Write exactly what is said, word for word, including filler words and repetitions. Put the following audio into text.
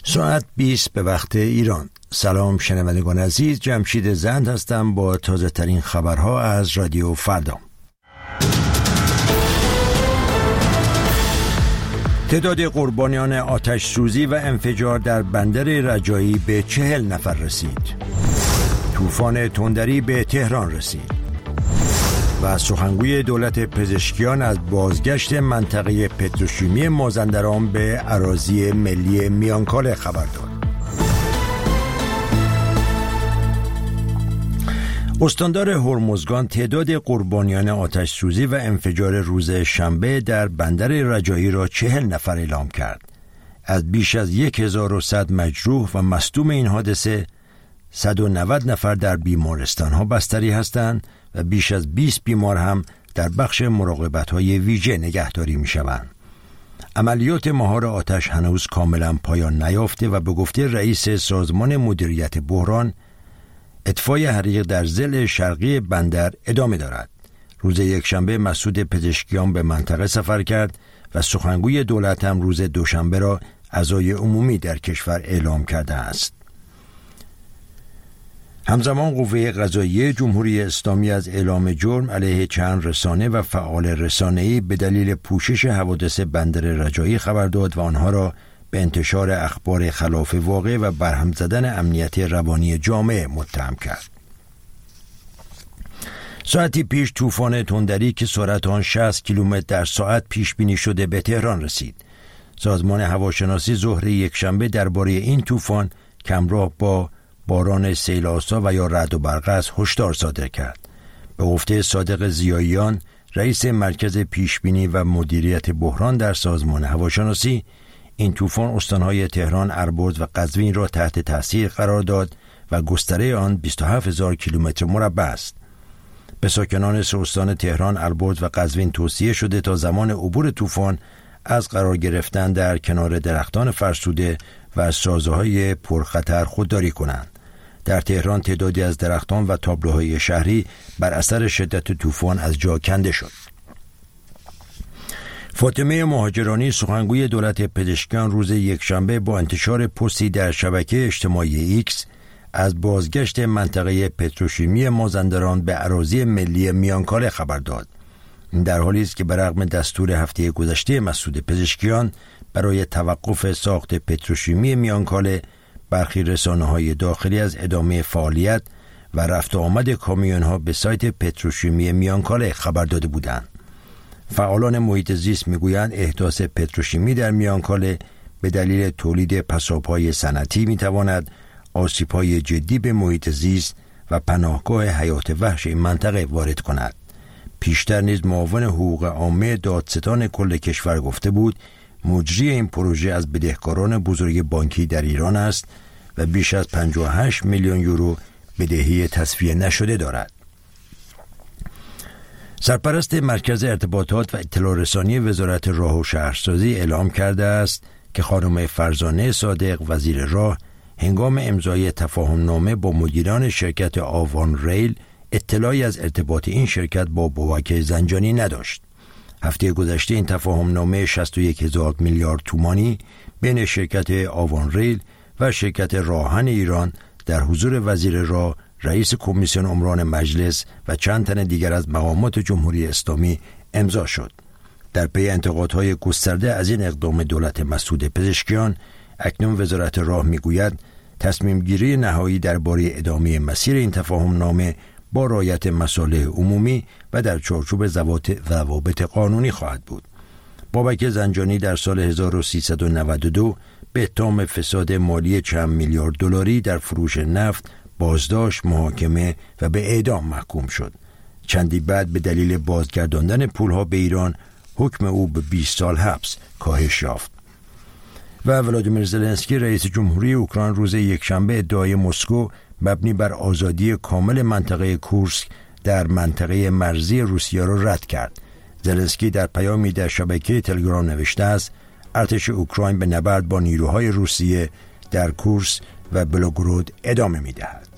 ساعت بیست به وقت ایران. سلام شنوندگان عزیز، جمشید زند هستم با تازه ترین خبرها از رادیو فردا. تعداد قربانیان آتش سوزی و انفجار در بندر رجایی به چهل نفر رسید. طوفان تندری به تهران رسید و سخنگوی دولت پزشکیان از بازگشت منطقه پتروشیمی مازندران به اراضی ملی میانکاله خبر داد. استاندار هرمزگان تعداد قربانیان آتش سوزی و انفجار روز شنبه در بندر رجایی را چهل نفر اعلام کرد. از بیش از هزار و صد مجروح و مصدوم این حادثه، صد و نود نفر در بیمارستان‌ها بستری هستند و بیش از بیست بیمار هم در بخش مراقبت‌های ویژه نگهداری می‌شوند. عملیات مهار آتش هنوز کاملا پایان نیافته و به گفته رئیس سازمان مدیریت بحران، اطفای حریق در ضلع شرقی بندر ادامه دارد. روز یکشنبه مسعود پزشکیان به منطقه سفر کرد و سخنگوی دولت هم روز دوشنبه را عزای عمومی در کشور اعلام کرده است. همزمان قوه قضاییه جمهوری اسلامی از اعلام جرم علیه چند رسانه و فعال رسانه‌ای به دلیل پوشش حوادث بندر رجایی خبر داد و آنها را به انتشار اخبار خلاف واقع و برهم زدن امنیت روانی جامعه متهم کرد. ساعتی پیش طوفان تندری که سرعت آن شصت کیلومتر در ساعت پیش بینی شده به تهران رسید. سازمان هواشناسی ظهر یکشنبه درباره این طوفان که همراه با باران سیل‌آسا و یا رعد و برق است هشدار صادر کرد. به گفته صادق ضیاییان، رئیس مرکز پیشبینی و مدیریت بحران در سازمان هواشناسی، این طوفان استانهای تهران، اربد و قزوین را تحت تاثیر قرار داد و گستره آن بیست و هفت هزار کیلومتر مربع است. به ساکنان سه استان تهران، اربد و قزوین توصیه شده تا زمان عبور طوفان از قرار گرفتن در کنار درختان فرسوده و سازه‌های پرخطر خودداری کنند. در تهران تعدادی از درختان و تابلوهای شهری بر اثر شدت طوفان از جا کنده شد. فاطمه مهاجرانی، سخنگوی دولت پزشکیان، روز یکشنبه با انتشار پستی در شبکه اجتماعی ایکس از بازگشت منطقه پتروشیمی مازندران به اراضی ملی میانکاله خبر داد. این در حالی است که برغم دستور هفته گذشته مسعود پزشکیان برای توقف ساخت پتروشیمی میانکاله، برخی رسانه‌های داخلی از ادامه فعالیت و رفت و آمد کامیون‌ها به سایت پتروشیمی میانکاله خبر داده بودند. فعالان محیط زیست میگویند احداث پتروشیمی در میانکاله به دلیل تولید پساب‌های صنعتی میتواند آسیب‌های جدی به محیط زیست و پناهگاه حیات وحش این منطقه وارد کند. پیشتر نیز معاون حقوق عامه دادستان کل کشور گفته بود مجری این پروژه از بدهکاران بزرگ بانکی در ایران است و بیش از پنجاه و هشت میلیون یورو بدهی تصفیه نشده دارد. سرپرست مرکز ارتباطات و اطلاع رسانی وزارت راه و شهرسازی اعلام کرده است که خانم فرزانه صادق وزیر راه هنگام امضای تفاهم نامه با مدیران شرکت آوان ریل اطلاعی از ارتباط این شرکت با بابک زنجانی نداشت. هفته گذشته این تفاهم نامه شصت و یک هزار میلیارد تومانی بین شرکت آوان ریل و شرکت راهن ایران در حضور وزیر راه، رئیس کمیسیون عمران مجلس و چند تن دیگر از مقامات جمهوری اسلامی امضا شد. در پی انتقادهای گسترده از این اقدام دولت مسعود پزشکیان، اکنون وزارت راه میگوید تصمیم گیری نهایی درباره ادامه مسیر این تفاهم نامه با رعایت مصالح عمومی و در چارچوب ضوابط قانونی خواهد بود. بابک زنجانی در سال هزار و سیصد و نود و دو به اتهام فساد مالی چند میلیارد دلاری در فروش نفت بازداشت، محاکمه و به اعدام محکوم شد. چندی بعد به دلیل بازگرداندن پولها به ایران حکم او به بیست سال حبس کاهش یافت. و ولادیمیر زلنسکی رئیس جمهوری اوکراین روز یکشنبه ادعای مسکو مبنی بر آزادی کامل منطقه کورسک در منطقه مرزی روسیه را رد کرد. زلنسکی در پیامی در شبکه تلگرام نوشته است ارتش اوکراین به نبرد با نیروهای روسیه در کورسک و بلوگراد ادامه می‌دهد.